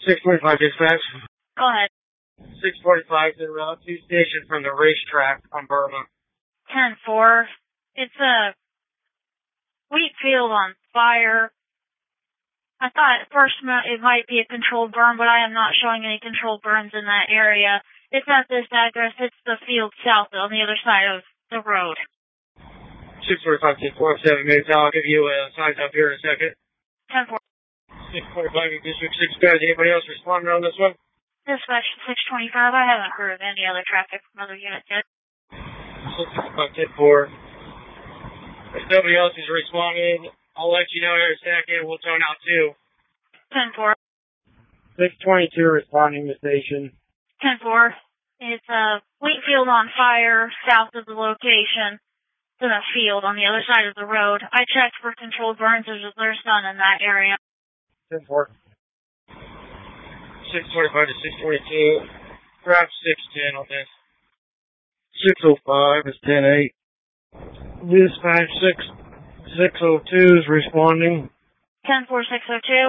645 dispatch. Go ahead. 645 to route 2 station from the racetrack on Burma. 10-4. It's a wheat field on fire. I thought at first it might be a controlled burn, but I am not showing any controlled burns in that area. It's at this address. It's the field south on the other side of the road. 645 247 minutes. I'll give you a sign up here in a second. 10-4. 645 District 6 guys. Anybody else responding on this one? Dispatch 625. I haven't heard of any other traffic from other units yet. 645 10-4. If nobody else is responding, I'll let you know here in a second. We'll tone out too. 10-4. 622 responding to station. 10-4. It's a wheat field on fire south of the location. It's in a field on the other side of the road. I checked for controlled burns. There's none in that area. 10-4. 625 to 622. Perhaps 610 on this. 605 is 10-8. Dispatch 602 is responding. 10-4 602.